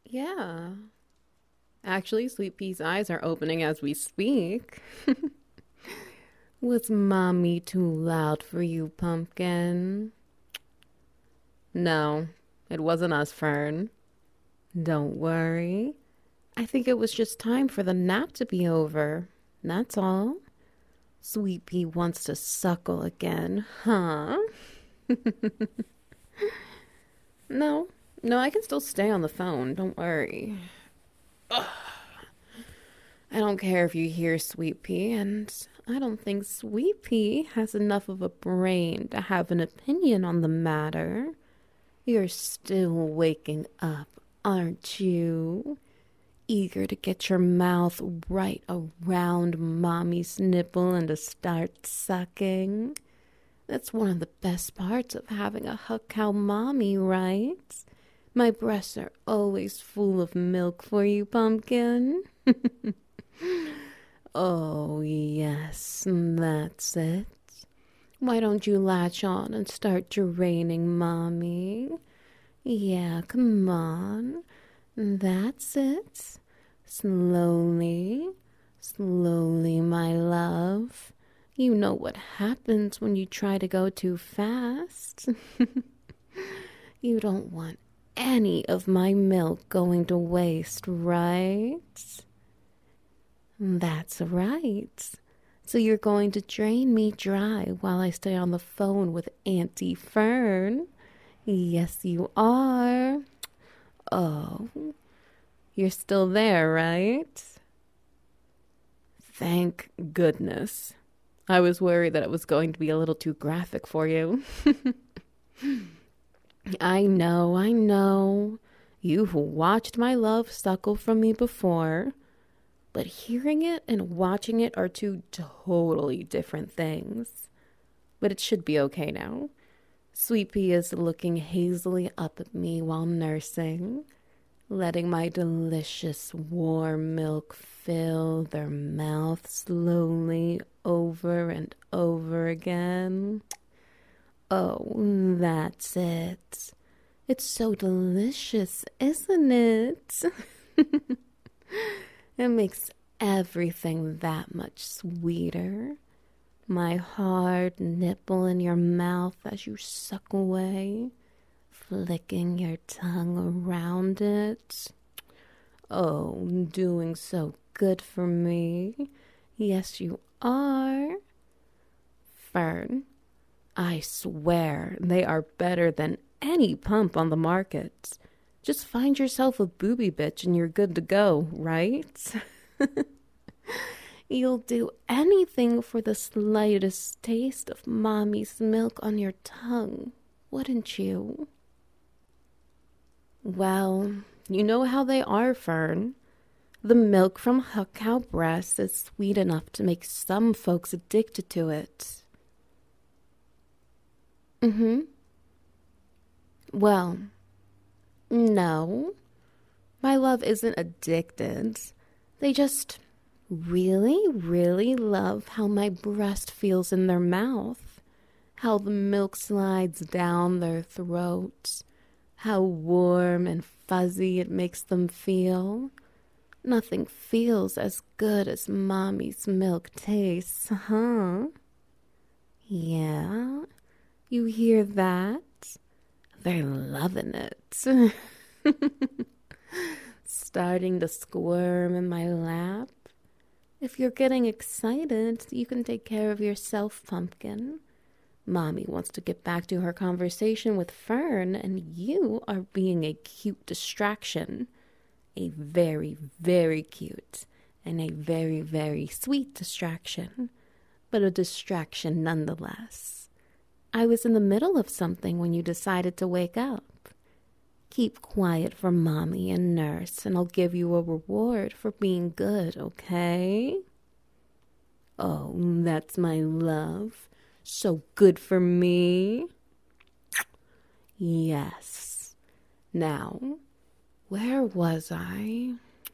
Yeah. Actually, Sweet Pea's eyes are opening as we speak. Was mommy too loud for you, Pumpkin? No, it wasn't us, Fern. Don't worry. I think it was just time for the nap to be over. That's all. Sweet Pea wants to suckle again, huh? No, no, I can still stay on the phone. Don't worry. I don't care if you hear Sweet Pea, and I don't think Sweet Pea has enough of a brain to have an opinion on the matter. You're still waking up, aren't you? Eager to get your mouth right around mommy's nipple and to start sucking. That's one of the best parts of having a hug cow mommy, right? My breasts are always full of milk for you, Pumpkin. Oh, yes, that's it. Why don't you latch on and start draining mommy? Yeah, come on. That's it. Slowly, slowly, my love. You know what happens when you try to go too fast. You don't want any of my milk going to waste, right? That's right. So you're going to drain me dry while I stay on the phone with Auntie Fern? Yes, you are. Oh, you're still there, right? Thank goodness. I was worried that it was going to be a little too graphic for you. I know, I know. You've watched my love suckle from me before, but hearing it and watching it are two totally different things. But it should be okay now. Sweet Pea is looking hazily up at me while nursing, letting my delicious warm milk fill their mouth slowly over and over again. Oh, that's it. It's so delicious, isn't it? It makes everything that much sweeter. My hard nipple in your mouth as you suck away, flicking your tongue around it. Oh, doing so good for me. Yes, you are. Fern, I swear they are better than any pump on the market. Just find yourself a booby bitch and you're good to go, right? You'll do anything for the slightest taste of mommy's milk on your tongue, wouldn't you? Well, you know how they are, Fern. The milk from huck cow breasts is sweet enough to make some folks addicted to it. Mm-hmm. Well, no. My love isn't addicted. They just really, really love how my breast feels in their mouth, how the milk slides down their throats, how warm and fuzzy it makes them feel. Nothing feels as good as mommy's milk tastes, huh? Yeah, you hear that? They're loving it. Starting to squirm in my lap. If you're getting excited, you can take care of yourself, Pumpkin. Mommy wants to get back to her conversation with Fern, and you are being a cute distraction. A very, very cute and a very, very sweet distraction, but a distraction nonetheless. I was in the middle of something when you decided to wake up. Keep quiet for Mommy and Nurse, and I'll give you a reward for being good, okay? Oh, that's my love. So good for me. Yes. Now, where was I?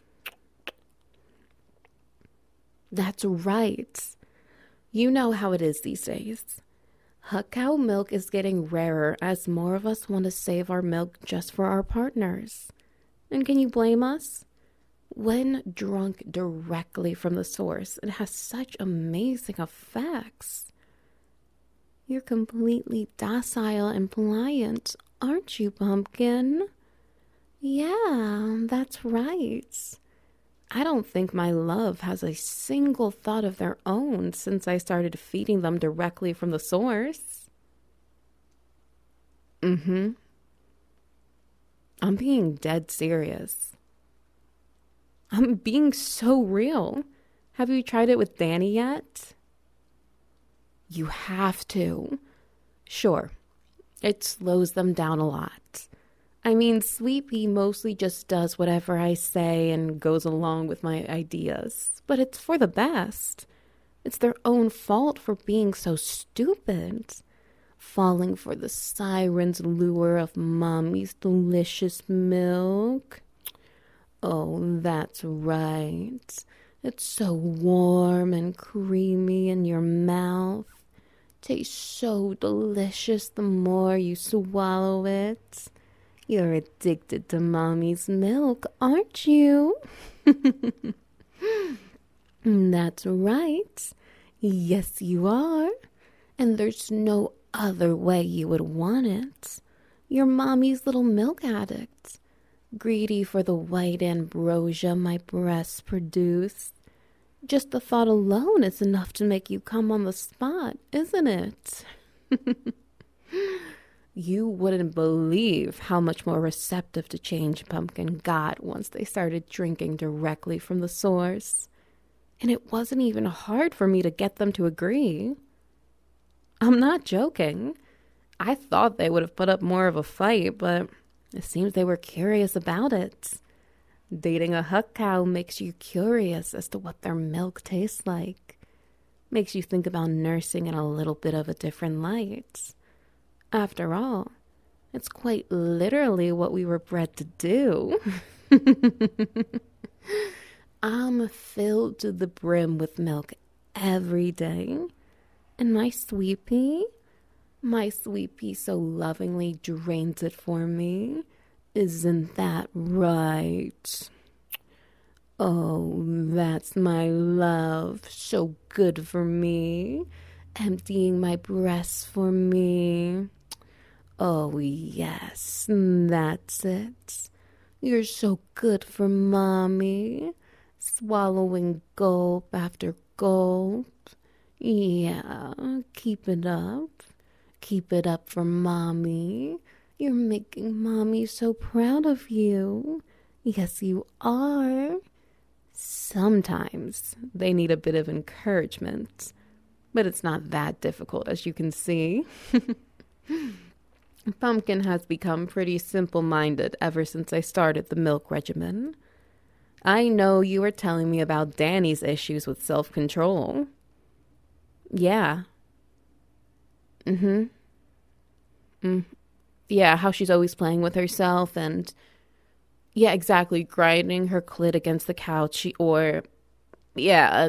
That's right. You know how it is these days. Huck cow milk is getting rarer as more of us want to save our milk just for our partners. And can you blame us? When drunk directly from the source, it has such amazing effects. You're completely docile and pliant, aren't you, Pumpkin? Yeah, that's right. I don't think my love has a single thought of their own since I started feeding them directly from the source. Mm-hmm. I'm being dead serious. I'm being so real. Have you tried it with Danny yet? You have to. Sure, it slows them down a lot. I mean, Sleepy mostly just does whatever I say and goes along with my ideas, but it's for the best. It's their own fault for being so stupid. Falling for the siren's lure of Mommy's delicious milk. Oh, that's right. It's so warm and creamy in your mouth. Tastes so delicious the more you swallow it. You're addicted to Mommy's milk, aren't you? That's right. Yes, you are. And there's no other way you would want it. You're Mommy's little milk addict. Greedy for the white ambrosia my breasts produce. Just the thought alone is enough to make you come on the spot, isn't it? You wouldn't believe how much more receptive to change Pumpkin got once they started drinking directly from the source. And it wasn't even hard for me to get them to agree. I'm not joking. I thought they would have put up more of a fight, but it seems they were curious about it. Dating a huck cow makes you curious as to what their milk tastes like. Makes you think about nursing in a little bit of a different light. After all, it's quite literally what we were bred to do. I'm filled to the brim with milk every day. And my sweet pea so lovingly drains it for me. Isn't that right? Oh, that's my love, so good for me, emptying my breasts for me. Oh, yes, that's it. You're so good for Mommy, swallowing gulp after gulp. Yeah, keep it up. Keep it up for Mommy. You're making Mommy so proud of you. Yes, you are. Sometimes they need a bit of encouragement, but it's not that difficult, as you can see. Pumpkin has become pretty simple-minded ever since I started the milk regimen. I know you were telling me about Danny's issues with self-control. Yeah. Yeah, how she's always playing with herself and, yeah, exactly, grinding her clit against the couch or, yeah,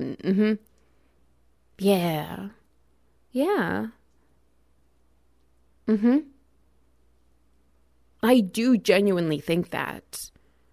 yeah, yeah, I do genuinely think that.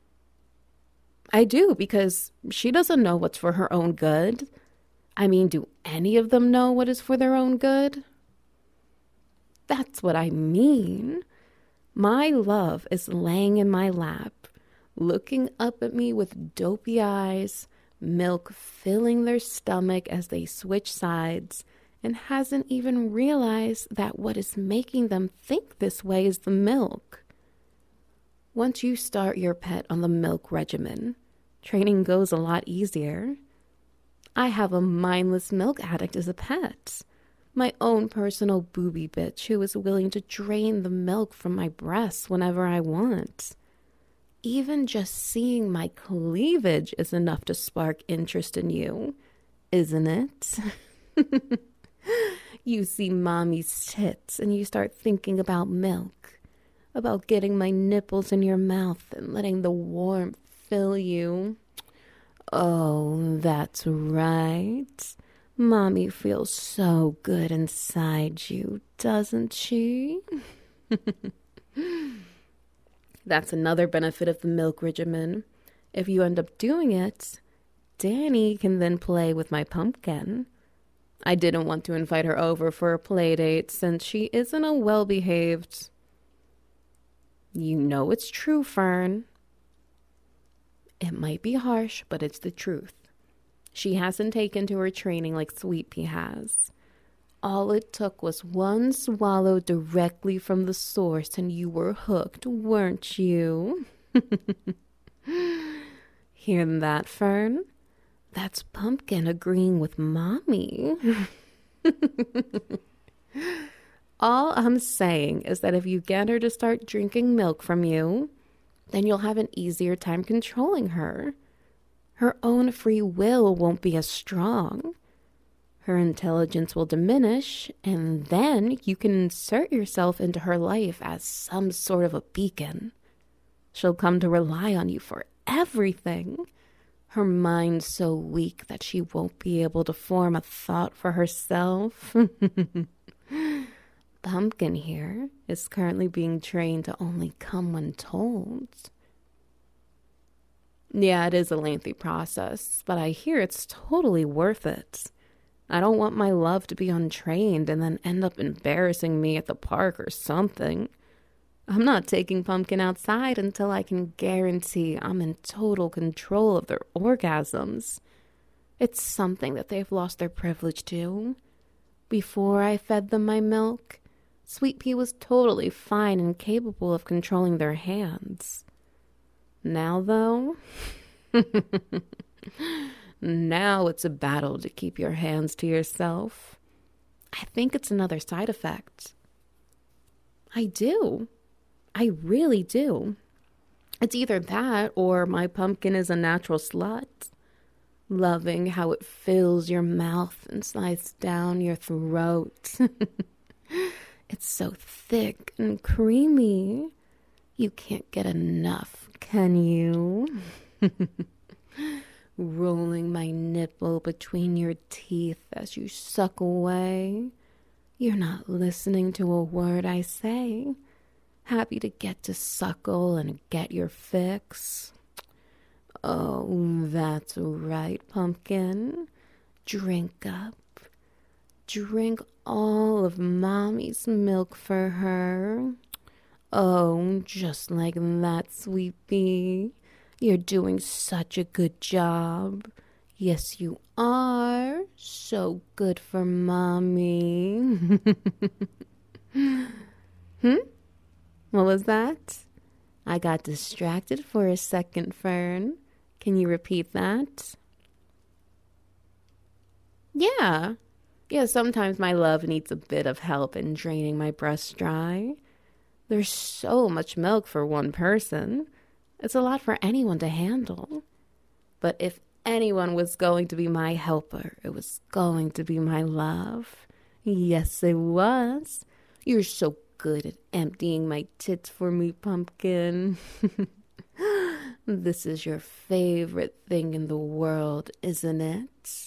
I do, because she doesn't know what's for her own good. I mean, do any of them know what is for their own good? That's what I mean. My love is laying in my lap, looking up at me with dopey eyes, milk filling their stomach as they switch sides, and hasn't even realized that what is making them think this way is the milk. Once you start your pet on the milk regimen, training goes a lot easier. I have a mindless milk addict as a pet. My own personal booby bitch who is willing to drain the milk from my breasts whenever I want. Even just seeing my cleavage is enough to spark interest in you, isn't it? You see Mommy's tits and you start thinking about milk, about getting my nipples in your mouth and letting the warmth fill you. Oh, that's right. Mommy feels so good inside you, doesn't she? That's another benefit of the milk regimen. If you end up doing it, Danny can then play with my pumpkin. I didn't want to invite her over for a play date since she isn't a well-behaved... You know it's true, Fern. It might be harsh, but it's the truth. She hasn't taken to her training like Sweet Pea has. All it took was one swallow directly from the source and you were hooked, weren't you? Hear that, Fern? That's Pumpkin agreeing with Mommy. All I'm saying is that if you get her to start drinking milk from you, then you'll have an easier time controlling her. Her own free will won't be as strong. Her intelligence will diminish, and then you can insert yourself into her life as some sort of a beacon. She'll come to rely on you for everything. Her mind's so weak that she won't be able to form a thought for herself. Pumpkin here is currently being trained to only come when told. Yeah, it is a lengthy process, but I hear it's totally worth it. I don't want my love to be untrained and then end up embarrassing me at the park or something. I'm not taking Pumpkin outside until I can guarantee I'm in total control of their orgasms. It's something that they've lost their privilege to. Before I fed them my milk, Sweet Pea was totally fine and capable of controlling their hands. Now, though, now it's a battle to keep your hands to yourself. I think it's another side effect. I do. I really do. It's either that or my pumpkin is a natural slut, loving how it fills your mouth and slides down your throat. It's so thick and creamy. You can't get enough, can you? Rolling my nipple between your teeth as you suck away. You're not listening to a word I say. Happy to get to suckle and get your fix. Oh, that's right, Pumpkin. Drink up. Drink all of Mommy's milk for her. Oh, just like that, Sweet Pea. You're doing such a good job. Yes, you are. So good for Mommy. What was that? I got distracted for a second, Fern. Can you repeat that? Yeah. Yeah, sometimes my love needs a bit of help in draining my breast dry. There's so much milk for one person. It's a lot for anyone to handle. But if anyone was going to be my helper, it was going to be my love. Yes, it was. You're so good at emptying my tits for me, Pumpkin. This is your favorite thing in the world, isn't it?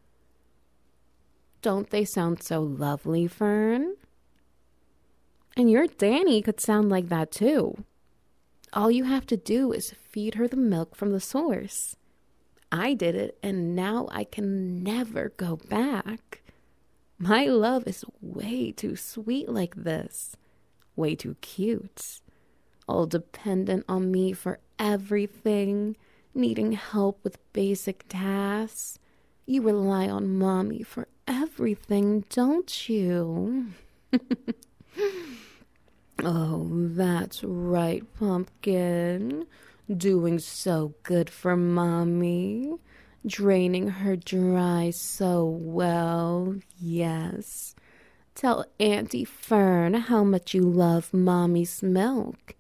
Don't they sound so lovely, Fern? And your Danny could sound like that too. All you have to do is feed her the milk from the source. I did it, and now I can never go back. My love is way too sweet like this. Way too cute. All dependent on me for everything, needing help with basic tasks. You rely on Mommy for everything, don't you? Oh, that's right, Pumpkin. Doing so good for Mommy. Draining her dry so well, yes. Tell Auntie Fern how much you love Mommy's milk.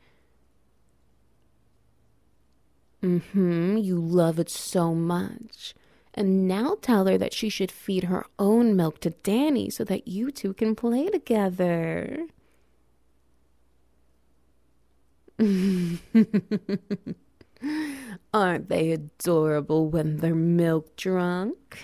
You love it so much. And now tell her that she should feed her own milk to Danny so that you two can play together. Aren't they adorable when they're milk drunk?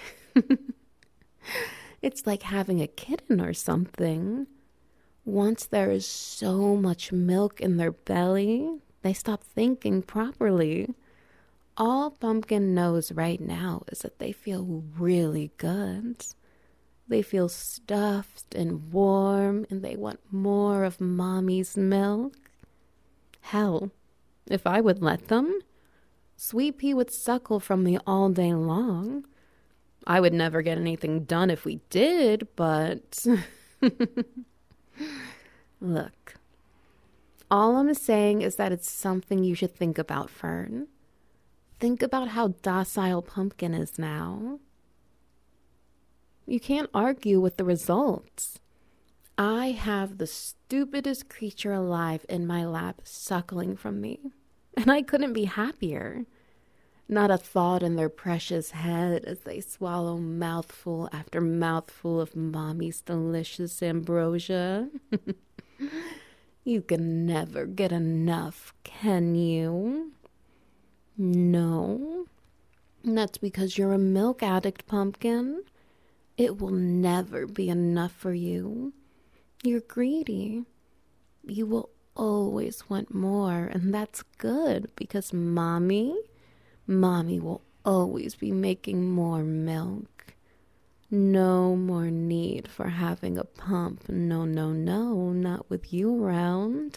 It's like having a kitten or something. Once there is so much milk in their belly, They stop thinking properly. All Pumpkin knows right now is that they feel really good. They feel stuffed and warm, and they want more of Mommy's milk. Hell, if I would let them, Sweet Pea would suckle from me all day long. I would never get anything done if we did, but look, all I'm saying is that it's something you should think about, Fern. Think about how docile Pumpkin is now. You can't argue with the results. I have the stupidest creature alive in my lap suckling from me, and I couldn't be happier. Not a thought in their precious head as they swallow mouthful after mouthful of Mommy's delicious ambrosia. You can never get enough, can you? No. That's because you're a milk addict, Pumpkin. It will never be enough for you. You're greedy. You will always want more, and that's good because Mommy will always be making more milk. No more need for having a pump. No, not with you around.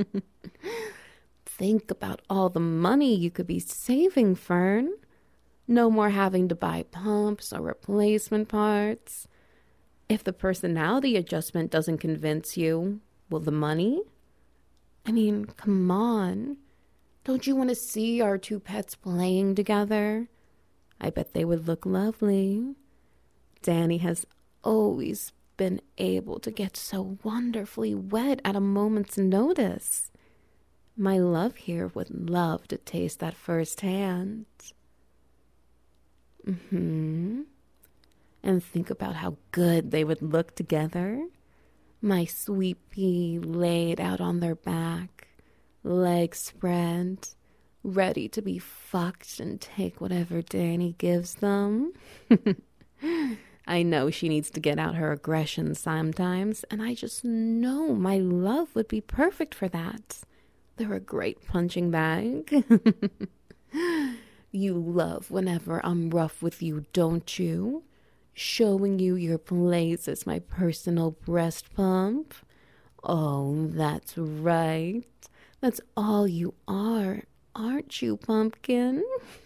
Think about all the money you could be saving, Fern. No more having to buy pumps or replacement parts. If the personality adjustment doesn't convince you, will the money? I mean, come on. Don't you want to see our two pets playing together? I bet they would look lovely. Danny has always been able to get so wonderfully wet at a moment's notice. My love here would love to taste that firsthand. And think about how good they would look together. My Sweet Pea laid out on their back, legs spread, ready to be fucked and take whatever Danny gives them. I know she needs to get out her aggression sometimes, and I just know my love would be perfect for that. They're a great punching bag. You love whenever I'm rough with you, don't you? Showing you your place as my personal breast pump. Oh, that's right. That's all you are, aren't you, Pumpkin?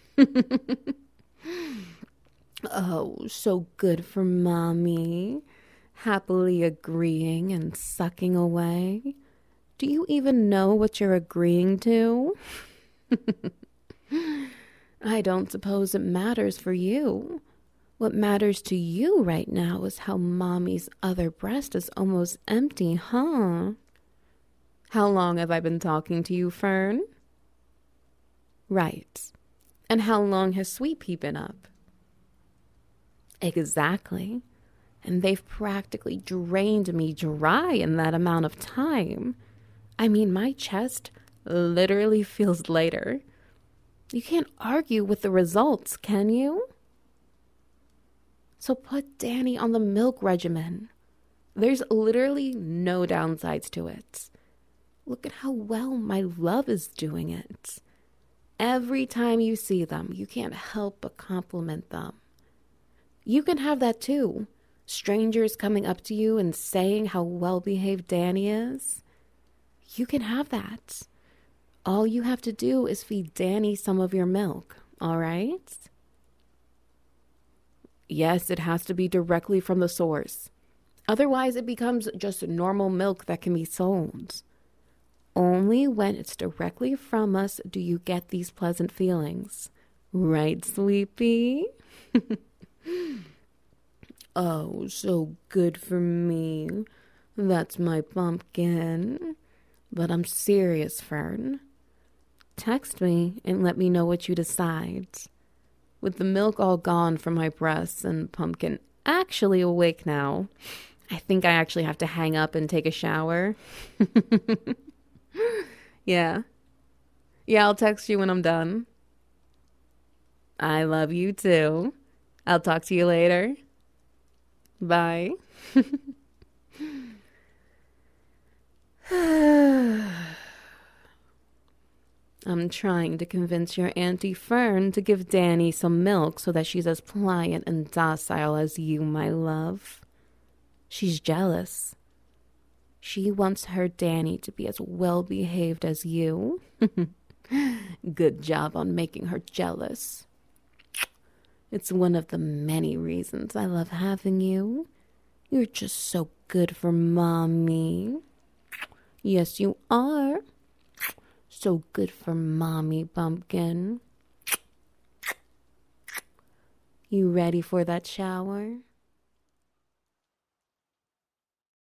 Oh, so good for Mommy. Happily agreeing and sucking away. Do you even know what you're agreeing to? I don't suppose it matters for you. What matters to you right now is how Mommy's other breast is almost empty, huh? How long have I been talking to you, Fern? Right. And how long has Sweet Pea been up? Exactly. And they've practically drained me dry in that amount of time. I mean, my chest literally feels lighter. You can't argue with the results, can you? So put Danny on the milk regimen. There's literally no downsides to it. Look at how well my love is doing it. Every time you see them, you can't help but compliment them. You can have that too. Strangers coming up to you and saying how well-behaved Danny is. You can have that. All you have to do is feed Danny some of your milk, all right? Yes, it has to be directly from the source. Otherwise, it becomes just normal milk that can be sold. Only when it's directly from us do you get these pleasant feelings. Right, Sweet Pea? Oh, so good for me. That's my pumpkin. But I'm serious, Fern. Text me and let me know what you decide. With the milk all gone from my breasts and Pumpkin actually awake now, I think I actually have to hang up and take a shower. Yeah. Yeah, I'll text you when I'm done. I love you too. I'll talk to you later. Bye. I'm trying to convince your Auntie Fern to give Danny some milk so that she's as pliant and docile as you, my love. She's jealous. She wants her Danny to be as well behaved as you. Good job on making her jealous. It's one of the many reasons I love having you. You're just so good for Mommy. Yes, you are. So good for Mommy, Pumpkin. You ready for that shower?